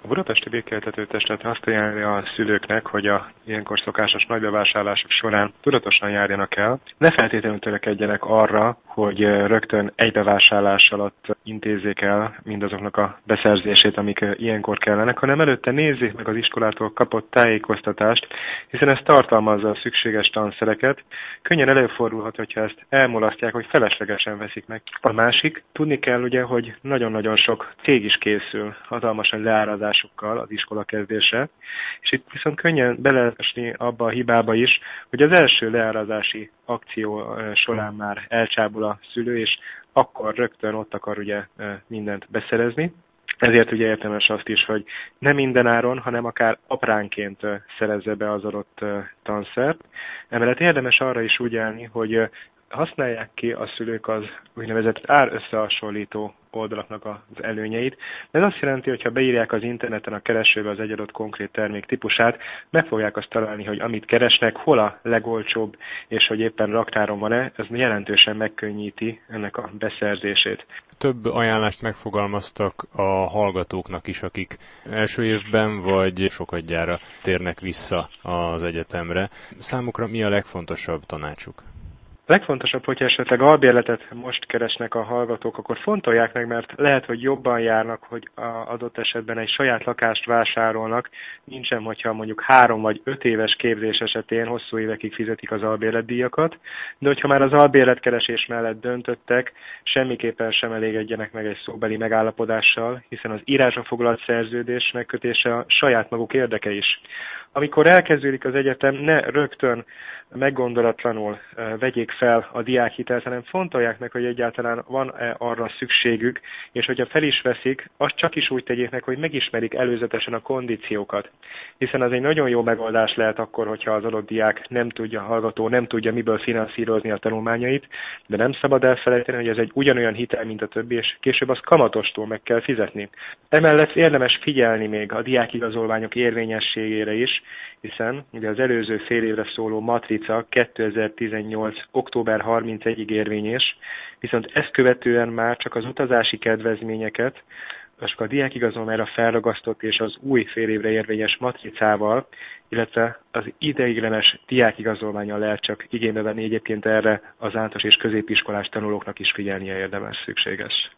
A Budapesti Békéltető Testület azt ajánlja a szülőknek, hogy a ilyenkor szokásos nagybevásárlások során tudatosan járjanak el. Ne feltétlenül törekedjenek arra, hogy rögtön egy bevásárlás alatt intézzék el mindazoknak a beszerzését, amik ilyenkor kellenek, hanem előtte nézzék meg az iskolától kapott tájékoztatást, hiszen ez tartalmazza a szükséges tanszereket. Könnyen előfordulhat, hogyha ezt elmulasztják, hogy feleslegesen veszik meg. A másik, tudni kell ugye, hogy nagyon-nagyon sok cég is készül hatalmasan leárazásokkal az iskola kezdése, és itt viszont könnyen beleesni abba a hibába is, hogy az első leárazási akció során már elcsábul a szülő, és akkor rögtön ott akar ugye mindent beszerezni. Ezért ugye értelmes azt is, hogy nem mindenáron, hanem akár apránként szerezze be az adott tanszert. Emellett érdemes arra is ügyelni, hogy használják ki a szülők az úgynevezett árösszehasonlító oldalaknak az előnyeit. Ez azt jelenti, hogy ha beírják az interneten a keresőbe az egy adott konkrét termék típusát, meg fogják azt találni, hogy amit keresnek, hol a legolcsóbb, és hogy éppen raktáron van-e, ez jelentősen megkönnyíti ennek a beszerzését. Több ajánlást megfogalmaztak a hallgatóknak is, akik első évben vagy sokadjára térnek vissza az egyetemre. Számukra mi a legfontosabb tanácsuk? A legfontosabb, hogyha esetleg albérletet most keresnek a hallgatók, akkor fontolják meg, mert lehet, hogy jobban járnak, hogy adott esetben egy saját lakást vásárolnak, nincsen, hogyha mondjuk 3 vagy 5 éves képzés esetén hosszú évekig fizetik az albérletdíjakat, de hogyha már az albérletkeresés mellett döntöttek, semmiképpen sem elégedjenek meg egy szóbeli megállapodással, hiszen az írásra foglalt szerződés megkötése a saját maguk érdeke is. Amikor elkezdődik az egyetem, ne rögtön meggondolatlanul vegyék fel a diákhitelt, hanem fontolják meg, hogy egyáltalán van-e arra szükségük, és hogyha fel is veszik, azt csak is úgy tegyék meg, hogy megismerik előzetesen a kondíciókat. Hiszen az egy nagyon jó megoldás lehet akkor, hogyha az adott diák nem tudja, hallgató nem tudja miből finanszírozni a tanulmányait, de nem szabad elfelejteni, hogy ez egy ugyanolyan hitel, mint a többi, és később azt kamatostól meg kell fizetni. Emellett érdemes figyelni még a diákigazolványok érvényességére is, hiszen ugye az előző fél évre szóló matrica 2018. október 31-ig érvényes, viszont ezt követően már csak az utazási kedvezményeket, csak a diákigazolványra felragasztott és az új fél évre érvényes matricával, illetve az ideiglenes diákigazolvánnyal lehet csak igénybe venni, egyébként erre az általános és középiskolás tanulóknak is figyelnie érdemes, szükséges.